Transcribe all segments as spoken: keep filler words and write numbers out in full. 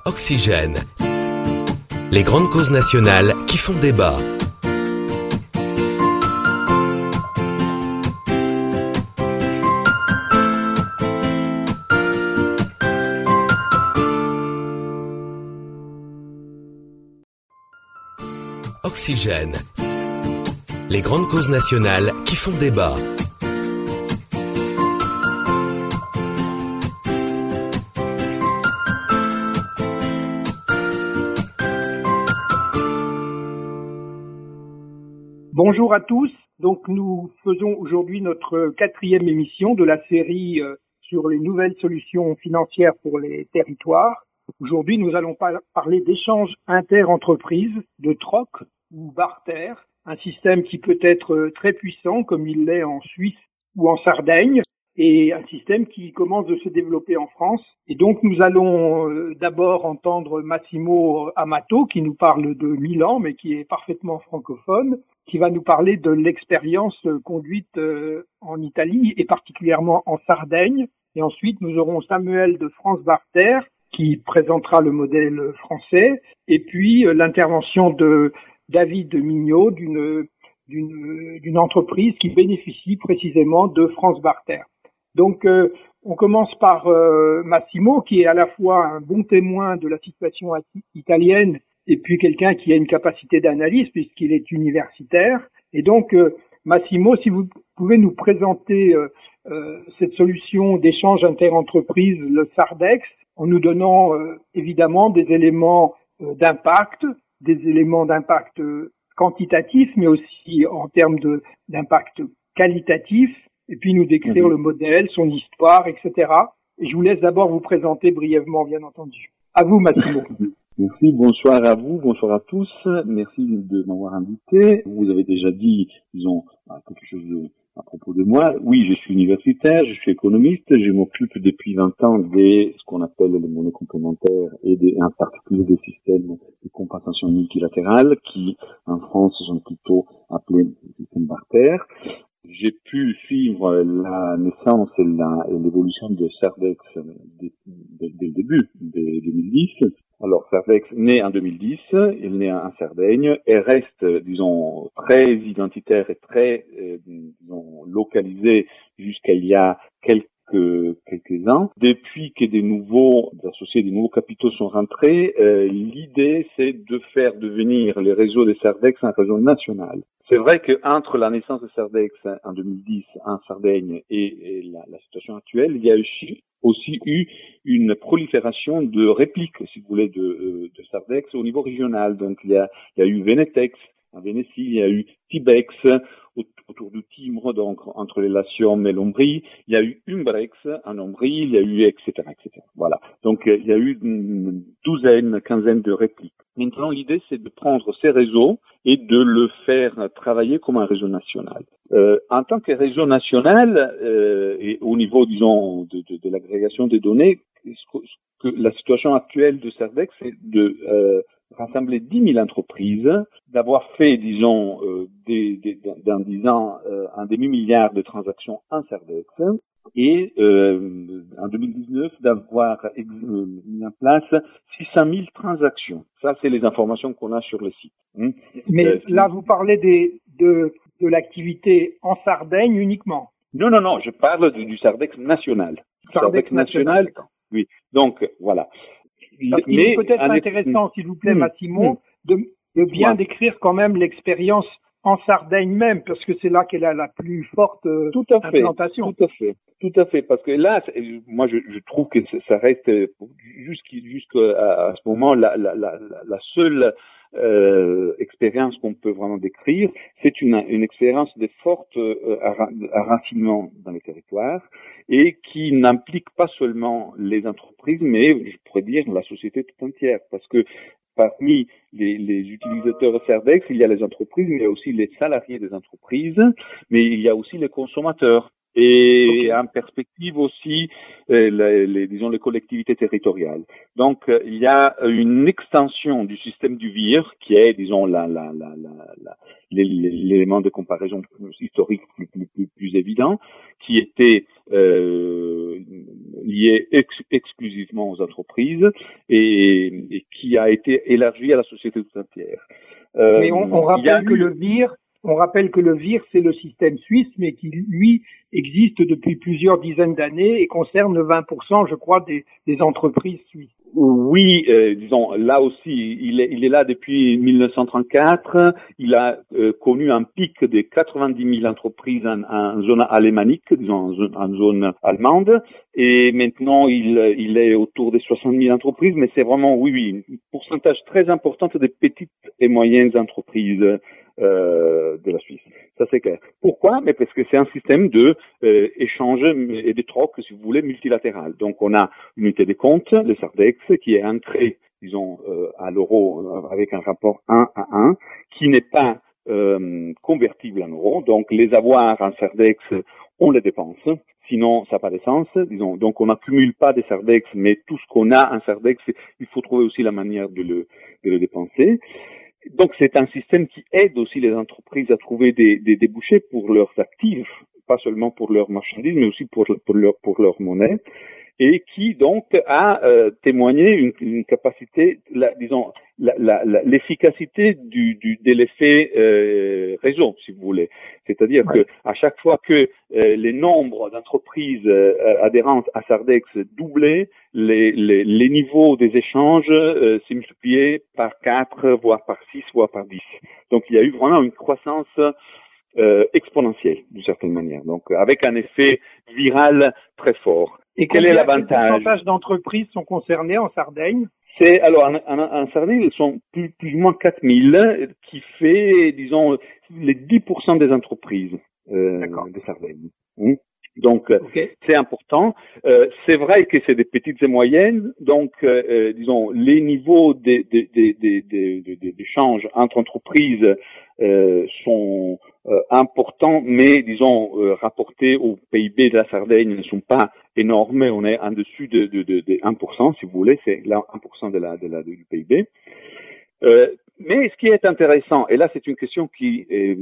Oxygène. Les grandes causes nationales qui font débat. Oxygène. Les grandes causes nationales qui font débat. Bonjour à tous. Donc nous faisons aujourd'hui notre quatrième émission de la série euh, sur les nouvelles solutions financières pour les territoires. Aujourd'hui, nous allons par- parler d'échanges inter-entreprises, de troc ou barter, un système qui peut être très puissant comme il l'est en Suisse ou en Sardaigne, et un système qui commence de se développer en France. Et donc nous allons euh, d'abord entendre Massimo Amato qui nous parle de Milan, mais qui est parfaitement francophone, qui va nous parler de l'expérience euh, conduite euh, en Italie et particulièrement en Sardaigne. Et ensuite nous aurons Samuel de France Barter qui présentera le modèle français, et puis euh, l'intervention de David Mignot d'une, d'une, d'une entreprise qui bénéficie précisément de France Barter. Donc, euh, on commence par euh, Massimo, qui est à la fois un bon témoin de la situation italienne et puis quelqu'un qui a une capacité d'analyse puisqu'il est universitaire. Et donc, euh, Massimo, si vous pouvez nous présenter euh, euh, cette solution d'échange inter-entreprise, le Sardex, en nous donnant euh, évidemment des éléments euh, d'impact, des éléments d'impact euh, quantitatif, mais aussi en termes de, d'impact qualitatif, et puis nous décrire mmh. le modèle, son histoire, et cetera. Et je vous laisse d'abord vous présenter brièvement, bien entendu. À vous, Massimo. Merci, bonsoir à vous, bonsoir à tous. Merci de m'avoir invité. Vous avez déjà dit, disons, quelque chose de, à propos de moi. Oui, je suis universitaire, je suis économiste, je m'occupe depuis vingt ans de ce qu'on appelle les monnaies complémentaires et des, en particulier des systèmes de compensation multilatérale qui, en France, sont plutôt appelés systèmes barter. J'ai pu suivre la naissance et, la, et l'évolution de Sardex dès, dès, dès le début de deux mille dix. Alors, Sardex naît en deux mille dix, il naît en Sardaigne et reste, disons, très identitaire et très, euh, disons, localisé jusqu'à il y a quelques quelques ans. Depuis que des nouveaux associés, des nouveaux capitaux sont rentrés, euh, l'idée c'est de faire devenir les réseaux des Sardex un réseau national. C'est vrai qu'entre la naissance de Sardex en deux mille dix en Sardaigne et, et la, la situation actuelle, il y a aussi, aussi eu une prolifération de répliques, si vous voulez, de, de Sardex au niveau régional. Donc il y a, il y a eu Venetex en Vénétie, il y a eu Tibex autour du Timbre, donc entre les Latium et l'Ombrie, il y a eu Umbrex en Ombrie, il y a eu et cetera et cetera. Voilà. Donc il y a eu une douzaine, une quinzaine de répliques. Maintenant, l'idée, c'est de prendre ces réseaux et de le faire travailler comme un réseau national. Euh, en tant que réseau national, euh, et au niveau, disons, de, de, de l'agrégation des données, ce que, ce que la situation actuelle de Sardex, c'est de euh, rassembler dix mille entreprises, d'avoir fait, disons, euh, des, des, dans dix ans, euh, un demi-milliard de transactions en Sardex, et euh, en deux mille dix-neuf, d'avoir ex- euh, mis en place six cent mille transactions. Ça, c'est les informations qu'on a sur le site. Hein. Mais euh, là, vous parlez des, de, de l'activité en Sardaigne uniquement. Non, non, non, je parle du, du Sardex national. Sardex, Sardex national, national, oui. Donc, voilà. Parce qu'il est peut-être intéressant, s'il vous plaît, mmh, Massimo, mmh. de, de bien ouais. décrire quand même l'expérience en Sardaigne même, parce que c'est là qu'elle a la plus forte euh, tout à fait, implantation. Tout à fait, tout à fait, parce que là, moi, je, je trouve que ça reste jusqu'à, jusqu'à à ce moment la, la, la, la seule euh, expérience qu'on peut vraiment décrire. C'est une, une expérience de fort euh, enracinement dans les territoires et qui n'implique pas seulement les entreprises, mais je pourrais dire la société tout entière, parce que parmi les, les utilisateurs de Sardex, il y a les entreprises, mais il y a aussi les salariés des entreprises, mais il y a aussi les consommateurs. et okay. en perspective aussi euh, les, les, disons les collectivités territoriales. Donc euh, il y a une extension du système du V I R qui est disons la, la, la, la, la l'élément de comparaison historique plus, plus, plus, plus évident, qui était euh, lié ex, exclusivement aux entreprises et, et qui a été élargi à la société tout entière. Euh, Mais on, on rappelle que eu... le V I R On rappelle que le V I R, c'est le système suisse, mais qui, lui, existe depuis plusieurs dizaines d'années et concerne vingt pour cent, je crois, des, des entreprises suisses. Oui, euh, disons, là aussi, il est, il est là depuis mille neuf cent trente-quatre. Il a euh, connu un pic de quatre-vingt-dix mille entreprises en, en zone alémanique, disons, en zone, en zone allemande. Et maintenant, il, il est autour des soixante mille entreprises, mais c'est vraiment, oui, oui, un pourcentage très important des petites et moyennes entreprises Euh, de la Suisse. Ça, c'est clair. Pourquoi? Mais parce que c'est un système de euh, échange et de troc, si vous voulez, multilatéral. Donc, on a une unité de compte, le SARDEX, qui est ancré, disons, euh, à l'euro avec un rapport un à un, qui n'est pas euh, convertible en euros. Donc, les avoirs en SARDEX, on les dépense. Sinon, ça n'a pas de sens, disons. Donc, on n'accumule pas des SARDEX, mais tout ce qu'on a en SARDEX, il faut trouver aussi la manière de le, de le dépenser. Donc, c'est un système qui aide aussi les entreprises à trouver des, des débouchés pour leurs actifs, pas seulement pour leurs marchandises, mais aussi pour, pour leur, pour leur monnaie, et qui donc a euh, témoigné une, une capacité, la, disons, la, la, la, l'efficacité du, du, de l'effet euh, réseau, si vous voulez. C'est-à-dire ouais. que à chaque fois que euh, les nombres d'entreprises euh, adhérentes à SARDEX doublaient, les, les, les niveaux des échanges euh, s'est multiplié par quatre, voire par six, voire par dix. Donc il y a eu vraiment une croissance euh, exponentielle, d'une certaine manière. Donc avec un effet viral très fort. Et quel est l'avantage? Quel pourcentage d'entreprises sont concernées en Sardaigne? C'est alors en, en, en Sardaigne, ils sont plus, plus ou moins quatre mille, qui fait, disons, les dix pour cent des entreprises euh, de Sardaigne. Mmh. Donc, okay. c'est important. Euh, c'est vrai que c'est des petites et moyennes, donc, euh, disons, les niveaux d'échange entre entreprises euh, sont euh, importants, mais, disons, euh, rapportés au P I B de la Sardaigne, ne sont pas énormes. On est en dessus de, de, de, de un pour cent, si vous voulez, c'est là un pour cent de la, de la, du P I B. Euh, mais ce qui est intéressant, et là c'est une question qui euh,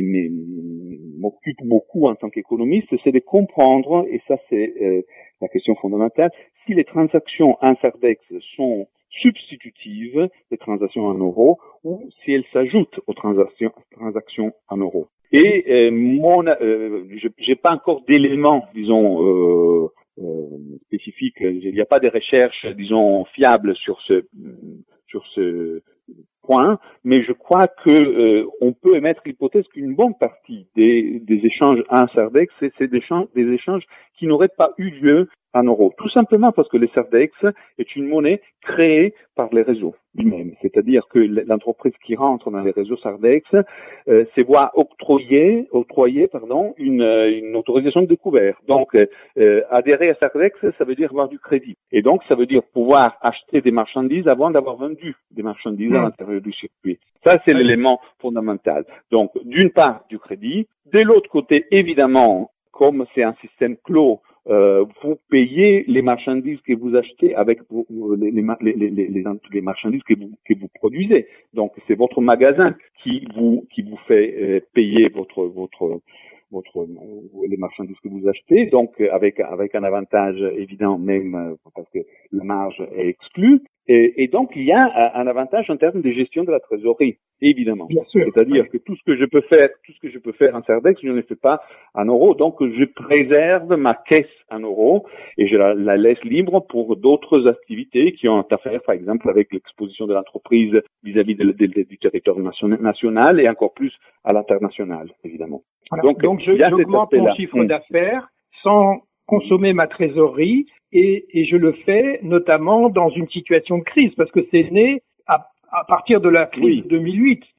m'occupe beaucoup en tant qu'économiste, c'est de comprendre, et ça c'est euh, la question fondamentale, si les transactions en SARDEX sont substitutives des transactions en euros ou si elles s'ajoutent aux transactions, transactions en euros. Et euh, mon, euh, je j'ai pas encore d'éléments, disons, euh, euh, spécifiques. Il n'y a pas de recherches, disons, fiables sur ce sur ce point, mais je crois que euh, on peut émettre l'hypothèse qu'une bonne partie des, des échanges en SARDEX, c'est, c'est des, échanges, des échanges qui n'auraient pas eu lieu en euros. Tout simplement parce que le SARDEX est une monnaie créée par les réseaux lui-même. C'est-à-dire que l'entreprise qui rentre dans les réseaux SARDEX euh, se voit octroyer, octroyer pardon, une, une autorisation de découvert. Donc, euh, adhérer à SARDEX, ça veut dire avoir du crédit. Et donc, ça veut dire pouvoir acheter des marchandises avant d'avoir vendu des marchandises mmh. à l'intérieur du circuit. Ça, c'est l'élément fondamental. Donc, d'une part, du crédit. De l'autre côté, évidemment, comme c'est un système clos, euh, vous payez les marchandises que vous achetez avec vos, les, les, les, les, les, les marchandises que vous, que vous produisez. Donc, c'est votre magasin qui vous, qui vous fait euh, payer votre, votre, votre, les marchandises que vous achetez. Donc, avec, avec un avantage évident même parce que la marge est exclue. Et, et donc, il y a un avantage en termes de gestion de la trésorerie, évidemment. Bien sûr. C'est-à-dire oui. que tout ce que je peux faire, tout ce que je peux faire en SARDEX, je ne le fais pas en euros. Donc, je préserve ma caisse en euros et je la, la laisse libre pour d'autres activités qui ont à faire, par exemple, avec l'exposition de l'entreprise vis-à-vis de, de, de, du territoire national et encore plus à l'international, évidemment. Voilà. Donc, Donc je, j'augmente mon chiffre mmh. d'affaires sans consommer ma trésorerie. Et, et je le fais notamment dans une situation de crise, parce que c'est né à, à partir de la crise oui. de deux mille huit.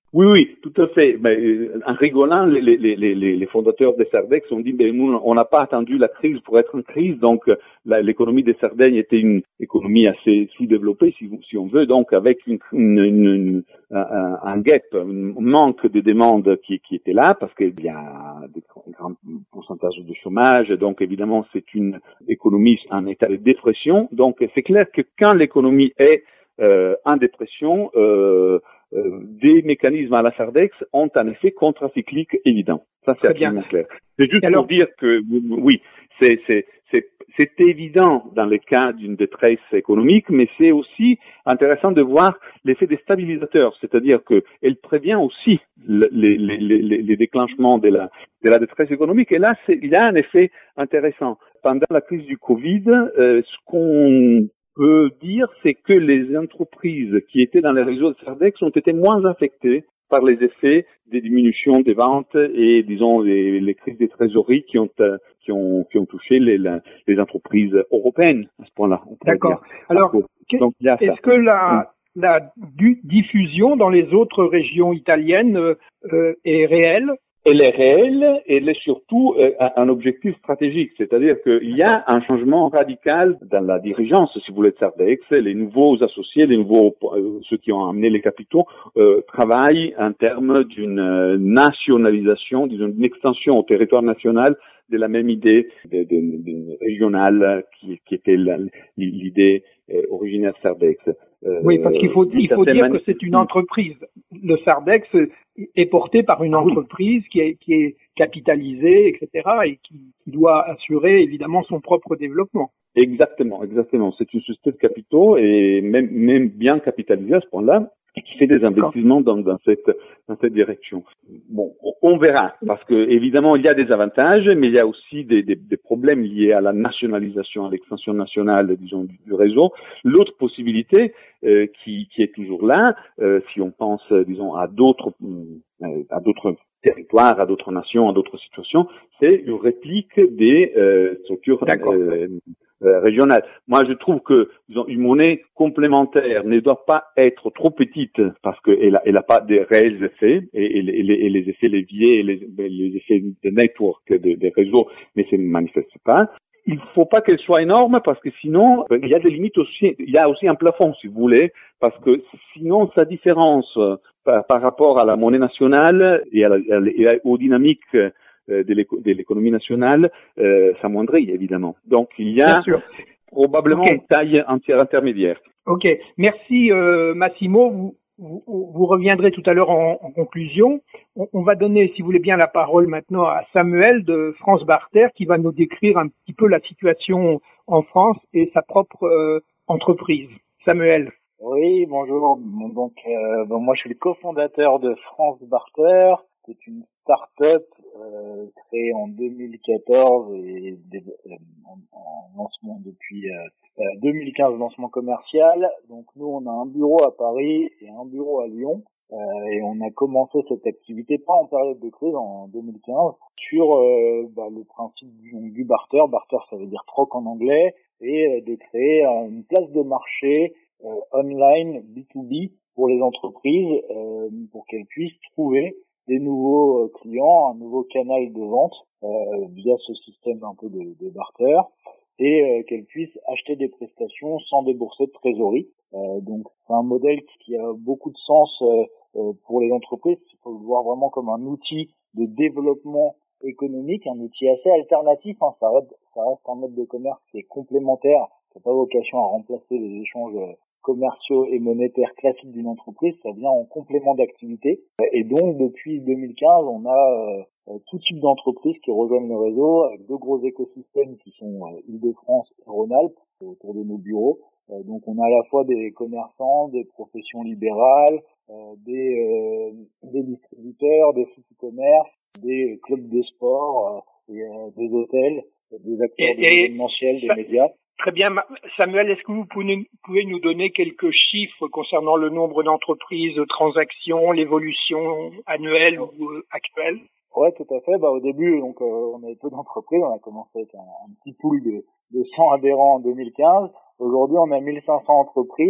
Oui, oui, tout à fait. Mais, euh, en rigolant, les, les, les, les, les fondateurs des Sardex ont dit, ben, nous, on n'a pas attendu la crise pour être en crise, donc la, l'économie des Sardaigne était une économie assez sous-développée, si, si on veut, donc avec une, une, une, une, un, un gap, un manque de demande qui, qui était là, parce qu'il y a des grands pourcentages de chômage, donc évidemment c'est une économie en état de dépression, donc c'est clair que quand l'économie est euh, en dépression, euh, Euh, des mécanismes à la Sardex ont un effet contracyclique évident. Ça, c'est absolument clair. C'est juste alors, pour dire que, oui, c'est, c'est, c'est, c'est évident dans le cas d'une détresse économique, mais c'est aussi intéressant de voir l'effet des stabilisateurs, c'est-à-dire que elle prévient aussi le, les, les, les, les déclenchements de la, de la détresse économique. Et là, c'est, il y a un effet intéressant. Pendant la crise du Covid, euh, ce qu'on peut dire, c'est que les entreprises qui étaient dans les réseaux de Sardex ont été moins affectées par les effets des diminutions des ventes et, disons, les, les crises des trésoreries qui ont, euh, qui ont, qui ont touché les, la, les entreprises européennes à ce point-là. D'accord. Alors, donc, donc, est-ce que la, mmh. la du, diffusion dans les autres régions italiennes euh, est réelle? Elle est réelle, et elle est surtout euh, un objectif stratégique, c'est-à-dire qu'il y a un changement radical dans la dirigeance, si vous voulez, de Sardex. Les nouveaux associés, les nouveaux euh, ceux qui ont amené les capitaux, euh, travaillent en termes d'une euh, nationalisation, d'une extension au territoire national de la même idée de, de, de régionale qui, qui était la, l'idée euh, originaire de Sardex. Euh, oui, parce qu'il faut, il faut dire mani- que c'est une entreprise. Le Sardex est porté par une entreprise qui est, qui est capitalisée, et cetera, et qui, qui doit assurer évidemment son propre développement. Exactement, exactement. C'est une société de capitaux et même, même bien capitalisée à ce point-là, et qui fait des investissements dans, dans cette, dans cette direction. Bon, on verra, parce que évidemment il y a des avantages, mais il y a aussi des, des, des problèmes liés à la nationalisation, à l'extension nationale, disons, du, du réseau. L'autre possibilité euh, qui, qui est toujours là, euh, si on pense, disons, à d'autres, euh, à d'autres territoires, à d'autres nations, à d'autres situations, c'est une réplique des euh, structures euh, euh, régionales. Moi, je trouve que disons, une monnaie complémentaire ne doit pas être trop petite parce qu'elle n'a elle a pas des réels effets et, et, les, et les effets leviers et les, les effets de network des de réseaux ne se manifestent pas. Il faut pas qu'elle soit énorme parce que sinon, il y a des limites aussi, il y a aussi un plafond si vous voulez, parce que sinon sa différence par, par rapport à la monnaie nationale et, à la, et à, aux dynamiques de, l'éco, de l'économie nationale euh, s'amoindrit évidemment. Donc il y a probablement okay. une taille entière intermédiaire. Ok, merci euh, Massimo. Vous, vous, vous reviendrez tout à l'heure en, en conclusion. On, on va donner, si vous voulez bien, la parole maintenant à Samuel de France Barter qui va nous décrire un petit peu la situation en France et sa propre euh, entreprise. Samuel. Oui, bonjour. Bon, donc, euh, bon, moi, je suis le cofondateur de France Barter. C'est une start-up euh, créée en deux mille quatorze et euh, en, en lancement depuis euh, deux mille quinze, lancement commercial. Donc, nous, on a un bureau à Paris et un bureau à Lyon. Euh, et on a commencé cette activité, pas en période de crise, en deux mille quinze, sur euh, bah, le principe du, du barter. Barter, ça veut dire troc en anglais, et euh, de créer euh, une place de marché euh, online B deux B pour les entreprises, euh, pour qu'elles puissent trouver des nouveaux euh, clients, un nouveau canal de vente euh, via ce système un peu de, de barter, et euh, qu'elles puissent acheter des prestations sans débourser de trésorerie. Euh, donc c'est un modèle qui a beaucoup de sens euh, euh, pour les entreprises. Il faut le voir vraiment comme un outil de développement économique, un outil assez alternatif. Hein. Ça reste, ça reste un mode de commerce qui est complémentaire, qui n'a pas vocation à remplacer les échanges commerciaux et monétaires classiques d'une entreprise. Ça vient en complément d'activité. Et donc depuis deux mille quinze, on a euh, tout type d'entreprises qui rejoignent le réseau, avec deux gros écosystèmes qui sont euh, Île-de-France et Rhône-Alpes autour de nos bureaux. Euh, donc on a à la fois des commerçants, des professions libérales, euh, des, euh, des distributeurs, des sites e-commerce, des clubs de sport, euh, et, euh, des hôtels, des acteurs de l'événementiel, des médias. Très bien. Samuel, est-ce que vous pouvez, pouvez nous donner quelques chiffres concernant le nombre d'entreprises, de transactions, l'évolution annuelle ou euh, actuelle? Ouais, tout à fait. Bah, au début, donc, euh, on avait peu d'entreprises. On a commencé avec un, un petit pool de, de cent adhérents en deux mille quinze. Aujourd'hui, on a mille cinq cents entreprises.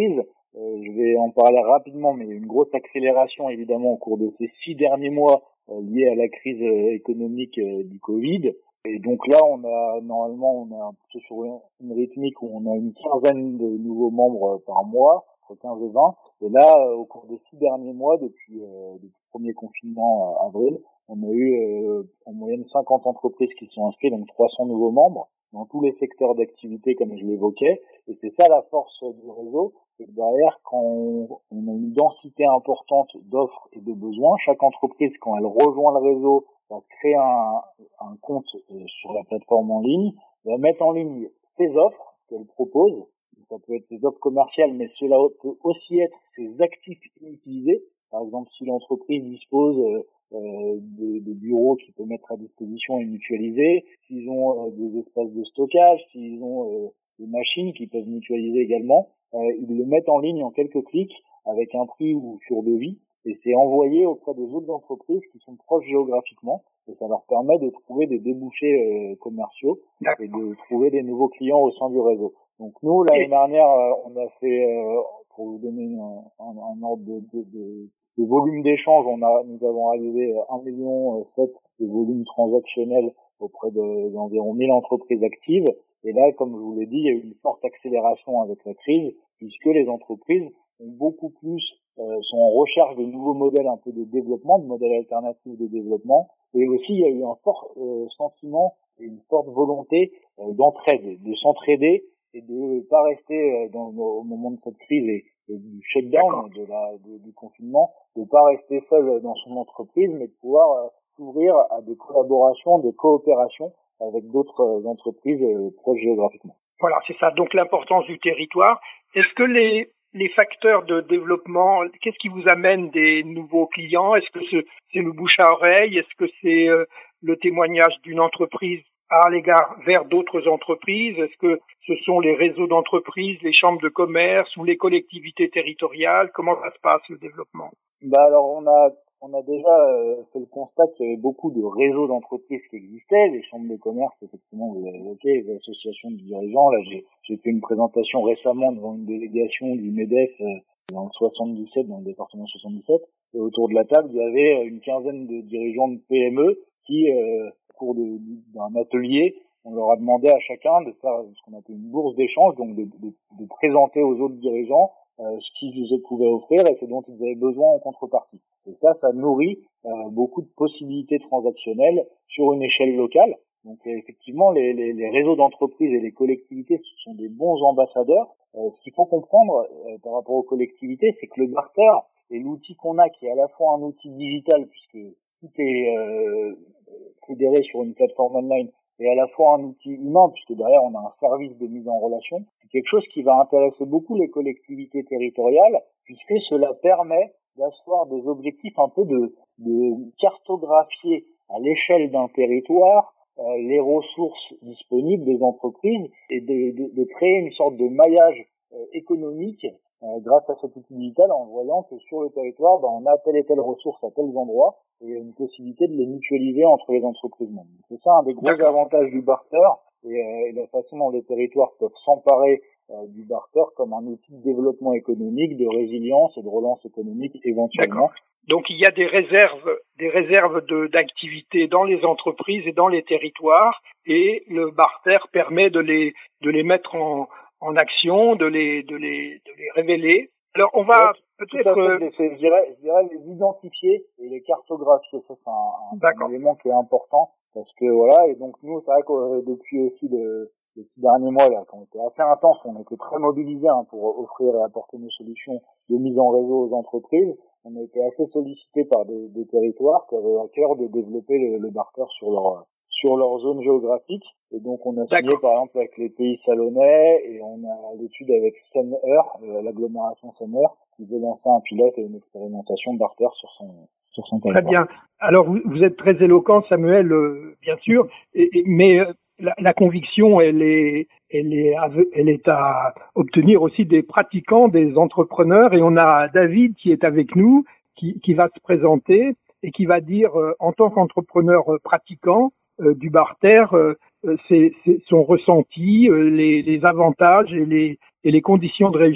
Euh, je vais en parler rapidement, mais il y a eu une grosse accélération évidemment au cours de ces six derniers mois euh, liés à la crise euh, économique euh, du Covid. Et donc là, on a normalement, on a plutôt sur une, une rythmique où on a une quinzaine de nouveaux membres euh, par mois, entre quinze et vingt. Et là, euh, au cours des six derniers mois, depuis, euh, depuis le premier confinement à avril, on a eu euh, en moyenne cinquante entreprises qui sont inscrites, donc trois cents nouveaux membres dans tous les secteurs d'activité comme je l'évoquais. Et c'est ça la force du réseau, c'est que derrière, quand on, on a une densité importante d'offres et de besoins, chaque entreprise, quand elle rejoint le réseau, va créer un, un compte euh, sur la plateforme en ligne, va mettre en ligne ses offres qu'elle propose. Ça peut être des offres commerciales, mais cela peut aussi être ses actifs inutilisés. Par exemple, si l'entreprise dispose euh, euh, de, de bureaux qu'ils peut mettre à disposition et mutualiser, s'ils ont euh, des espaces de stockage, s'ils ont euh, des machines qu'ils peuvent mutualiser également, euh, ils le mettent en ligne en quelques clics avec un prix ou sur devis. Et c'est envoyé auprès des autres entreprises qui sont proches géographiquement, et ça leur permet de trouver des débouchés euh, commerciaux et de trouver des nouveaux clients au sein du réseau. Donc nous, l'année dernière, euh, on a fait, euh, pour vous donner un, un, un ordre de, de, de, de volume d'échange, on a, nous avons réalisé un million sept de volume transactionnel auprès de, d'environ mille entreprises actives. Et là, comme je vous l'ai dit, il y a eu une forte accélération avec la crise, puisque les entreprises ont beaucoup plus euh, sont en recherche de nouveaux modèles un peu de développement, de modèles alternatifs de développement, et aussi il y a eu un fort euh, sentiment et une forte volonté euh, d'entraide, de s'entraider et de ne pas rester euh, dans, au moment de cette crise et, et du shutdown, de la, de, du confinement, de ne pas rester seul dans son entreprise, mais de pouvoir euh, s'ouvrir à des collaborations, des coopérations avec d'autres euh, entreprises euh, proches géographiquement. Voilà, c'est ça. Donc l'importance du territoire. Est-ce que les les facteurs de développement, qu'est-ce qui vous amène des nouveaux clients? Est-ce que c'est, c'est le bouche à oreille? Est-ce que c'est euh, le témoignage d'une entreprise à l'égard vers d'autres entreprises? Est-ce que ce sont les réseaux d'entreprises, les chambres de commerce ou les collectivités territoriales? Comment ça se passe le développement? Bah alors on a on a déjà euh, fait le constat qu'il y avait beaucoup de réseaux d'entreprises qui existaient, les chambres de commerce, effectivement, vous l'avez évoqué, les associations de dirigeants. Là, j'ai, j'ai fait une présentation récemment devant une délégation du MEDEF euh, dans le soixante-dix-sept, dans le département soixante-dix-sept. Et autour de la table, il y avait une quinzaine de dirigeants de P M E qui, euh, au cours de, d'un atelier, on leur a demandé à chacun de faire ce qu'on appelle une bourse d'échange, donc de, de, de présenter aux autres dirigeants Euh, ce qu'ils pouvaient offrir et ce dont ils avaient besoin en contrepartie. Et ça, ça nourrit euh, beaucoup de possibilités transactionnelles sur une échelle locale. Donc effectivement, les, les, les réseaux d'entreprises et les collectivités, ce sont des bons ambassadeurs. Euh, ce qu'il faut comprendre euh, par rapport aux collectivités, c'est que le barter est l'outil qu'on a, qui est à la fois un outil digital, puisque tout est euh, fédéré sur une plateforme online, et à la fois un outil humain, puisque derrière on a un service de mise en relation. C'est quelque chose qui va intéresser beaucoup les collectivités territoriales, puisque cela permet d'asseoir des objectifs un peu de, de cartographier à l'échelle d'un territoire euh, les ressources disponibles des entreprises et de, de, de créer une sorte de maillage euh, économique euh, grâce à cet outil digital, en voyant que sur le territoire, ben, on a telle et telle ressource à tels endroits, et il y a une possibilité de les mutualiser entre les entreprises membres. C'est ça un des gros D'accord. avantages du barter, et, euh, et la façon dont les territoires peuvent s'emparer euh, du barter comme un outil de développement économique, de résilience et de relance économique éventuellement. D'accord. Donc il y a des réserves, des réserves de, d'activités dans les entreprises et dans les territoires, et le barter permet de les, de les mettre en, en action, de les, de les, de les révéler. Alors on va ouais, peut-être, fait, je dirais, je dirais les identifier et les cartographier. Ça c'est un, un, un élément qui est important parce que voilà. Et donc nous, c'est vrai que euh, depuis aussi le, les six derniers mois là, qui ont été assez intenses, on était très mobilisés hein, pour offrir et apporter nos solutions de mise en réseau aux entreprises. On a été assez sollicités par des, des territoires qui avaient à cœur de développer le, le barter sur leur sur leur zone géographique. Et donc on a signé D'accord. par exemple avec les pays salonnais et on a l'étude avec Seine-Heure, euh, l'agglomération Seine-Heure, qui veut lancer un pilote et une expérimentation de barter sur son sur son territoire. Très bien. Alors vous, vous êtes très éloquent, Samuel, euh, bien sûr, et, et, mais euh, la, la conviction, elle est, elle est, à, elle est à obtenir aussi des pratiquants, des entrepreneurs, et on a David qui est avec nous, qui, qui va se présenter et qui va dire, euh, en tant qu'entrepreneur euh, pratiquant euh, du barter, euh, c'est, c'est son ressenti, euh, les, les avantages et les, et les conditions de réussite.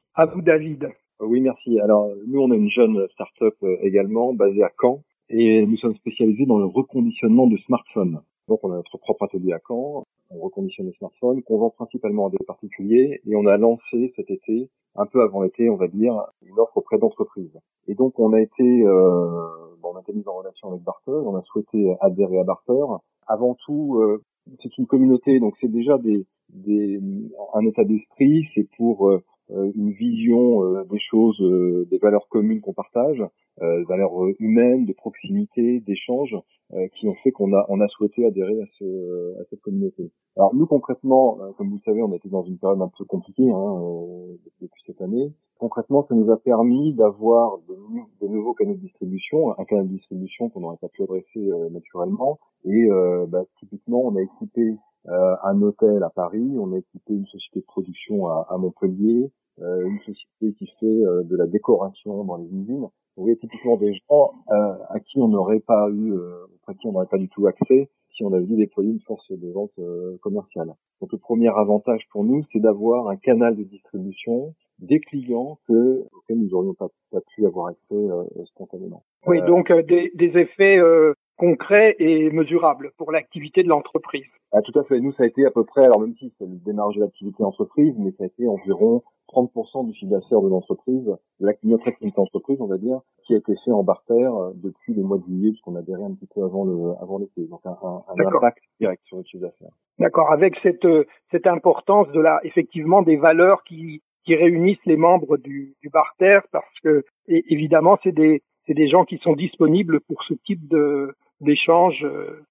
À vous, David. Oui, merci. Alors, nous, on a une jeune start-up également, basée à Caen, et nous sommes spécialisés dans le reconditionnement de smartphones. Donc, on a notre propre atelier à Caen, on reconditionne les smartphones, qu'on vend principalement à des particuliers, et on a lancé cet été, un peu avant l'été, on va dire, une offre auprès d'entreprises. Et donc, on a été, euh, bon, on a été mis en relation avec Barter, on a souhaité adhérer à Barter. Avant tout, euh, c'est une communauté, donc c'est déjà des, des, un état d'esprit, c'est pour euh, une vision euh, des choses, euh, des valeurs communes qu'on partage, euh, valeurs humaines, de proximité, d'échange, euh, qui ont fait qu'on a on a souhaité adhérer à, ce, à cette communauté. Alors nous concrètement, euh, comme vous le savez, on a été dans une période un peu compliquée hein, euh, depuis cette année. Concrètement, ça nous a permis d'avoir de, de nouveaux canaux de distribution, un canal de distribution qu'on n'aurait pas pu adresser euh, naturellement. Et euh, bah, typiquement, on a équipé euh, un hôtel à Paris, on a équipé une société de production à, à Montpellier, euh, une société qui fait euh, de la décoration dans les usines. Vous voyez typiquement des gens euh, à qui on n'aurait pas eu, euh, auprès de qui on n'aurait pas du tout accès si on avait dû déployer une force de vente euh, commerciale. Donc le premier avantage pour nous, c'est d'avoir un canal de distribution des clients que auxquels nous n'aurions pas, pas pu avoir accès euh, spontanément. Oui, euh, donc euh, des, des effets euh, concrets et mesurables pour l'activité de l'entreprise. Ah, tout à fait. Nous, ça a été à peu près, alors même si c'est le démarrage de l'activité entreprise, mais ça a été environ trente pour cent du chiffre d'affaires de l'entreprise, de la, notre activité entreprise, on va dire, qui a été fait en barter depuis le mois de juillet, puisqu'on a adhéré un petit peu avant le, avant l'été. Donc, un, un, un impact direct sur le chiffre d'affaires. D'accord. Avec cette, cette importance de la, effectivement, des valeurs qui, qui réunissent les membres du, du barter, parce que, et, évidemment, c'est des, c'est des gens qui sont disponibles pour ce type de, d'échange.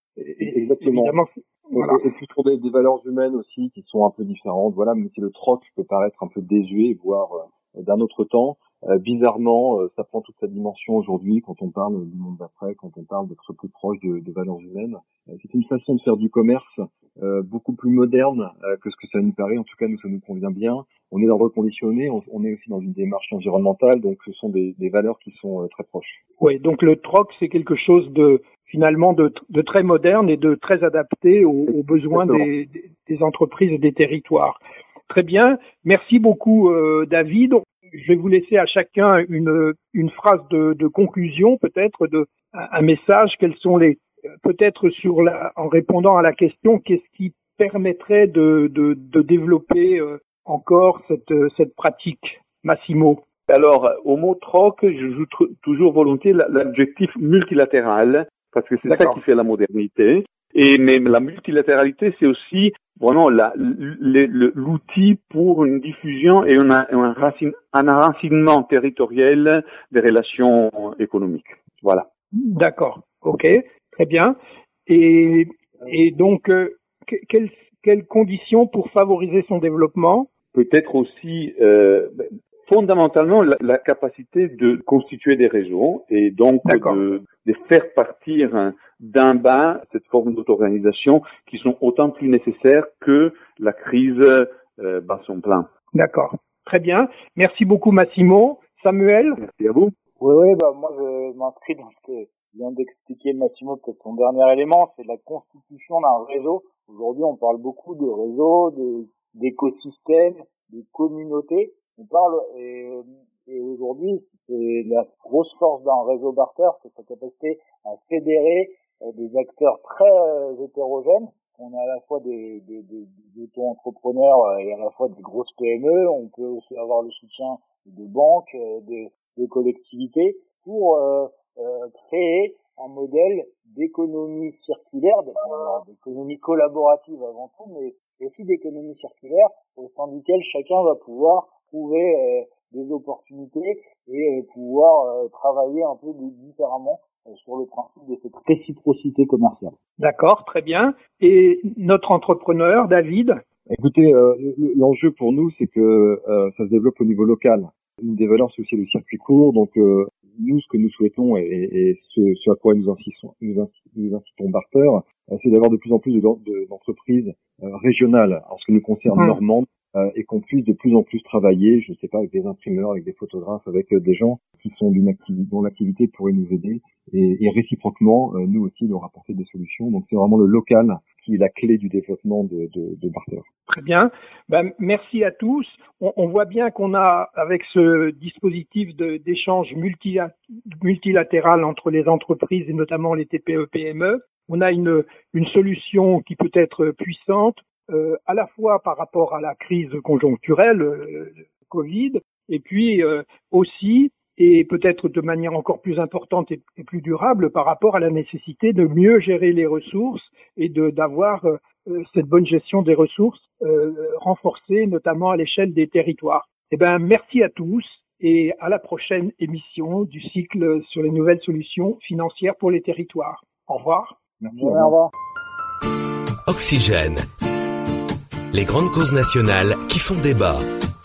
Et, exactement. Évidemment, voilà. Et, et puis pour des, des valeurs humaines aussi qui sont un peu différentes. Voilà, même si le troc peut paraître un peu désuet, voire euh, d'un autre temps, euh, bizarrement, euh, ça prend toute sa dimension aujourd'hui quand on parle du monde d'après, quand on parle d'être plus proche de, de valeurs humaines. Euh, c'est une façon de faire du commerce euh, beaucoup plus moderne euh, que ce que ça nous paraît. En tout cas, nous, ça nous convient bien. On est dans le reconditionné, on, on est aussi dans une démarche environnementale, donc ce sont des, des valeurs qui sont euh, très proches. Oui, donc le troc, c'est quelque chose de finalement de, de très moderne et de très adapté aux, aux besoins des, des, des entreprises et des territoires. Très bien, merci beaucoup euh, David. Je vais vous laisser à chacun une, une phrase de, de conclusion, peut-être de un message. Quels sont les peut-être sur la en répondant à la question, qu'est-ce qui permettrait de, de, de développer euh, encore cette, cette pratique, Massimo? Alors, au mot troc, je joue tr- toujours volontiers l'adjectif multilatéral, parce que c'est D'accord. ça qui fait la modernité. Et même la multilatéralité, c'est aussi vraiment la, le, le, l'outil pour une diffusion et un, un, racine, un enracinement territorial des relations économiques. Voilà. D'accord. Ok. Très bien. Et, et donc, euh, que, quelles, quelles conditions pour favoriser son développement? Peut-être aussi, euh, fondamentalement, la, la capacité de constituer des réseaux et donc de, de faire partir d'un bas cette forme d'auto-organisation qui sont autant plus nécessaires que la crise euh, bat son plein. D'accord. Très bien. Merci beaucoup, Massimo. Samuel? Merci à vous. Oui, oui, bah, moi, je m'inscris dans ce que vient d'expliquer Massimo, peut-être son dernier élément, c'est la constitution d'un réseau. Aujourd'hui, on parle beaucoup de réseaux, de, d'écosystèmes, de communautés. On parle, et, et aujourd'hui, c'est la grosse force d'un réseau barter, c'est sa capacité à fédérer euh, des acteurs très euh, hétérogènes. On a à la fois des, des, des, des auto-entrepreneurs et à la fois des grosses P M E. On peut aussi avoir le soutien de banques, de, de collectivités pour euh, euh, créer un modèle d'économie circulaire, alors d'économie collaborative avant tout, mais aussi d'économie circulaire au sein duquel chacun va pouvoir trouver euh, des opportunités et euh, pouvoir euh, travailler un peu différemment euh, sur le principe de cette réciprocité commerciale. D'accord, très bien. Et notre entrepreneur, David? Écoutez, euh, l'enjeu pour nous, c'est que euh, ça se développe au niveau local. Une des valeurs, c'est aussi le circuit court. Donc, euh, nous, ce que nous souhaitons et, et ce, ce à quoi nous incitons, nous incitons, nous incitons Barter, euh, c'est d'avoir de plus en plus de, de, d'entreprises euh, régionales, en ce qui nous concerne, mmh. normandes, euh, et qu'on puisse de plus en plus travailler, je ne sais pas, avec des imprimeurs, avec des photographes, avec euh, des gens qui sont d'une activité, dont l'activité pourrait nous aider, et, et réciproquement, euh, nous aussi, leur apporter des solutions. Donc, c'est vraiment le local qui est la clé du développement de, de, de Barter. Très bien. Ben, merci à tous. On, on voit bien qu'on a, avec ce dispositif de, d'échange multi, multilatéral entre les entreprises et notamment les T P E P M E, on a une, une solution qui peut être puissante, euh, à la fois par rapport à la crise conjoncturelle, euh, Covid, et puis euh, aussi, et peut-être de manière encore plus importante et, et plus durable, par rapport à la nécessité de mieux gérer les ressources et de, d'avoir euh, cette bonne gestion des ressources euh, renforcée, notamment à l'échelle des territoires. Eh ben, merci à tous et à la prochaine émission du cycle sur les nouvelles solutions financières pour les territoires. Au revoir. Merci. Au revoir. Oxygène. Les grandes causes nationales qui font débat.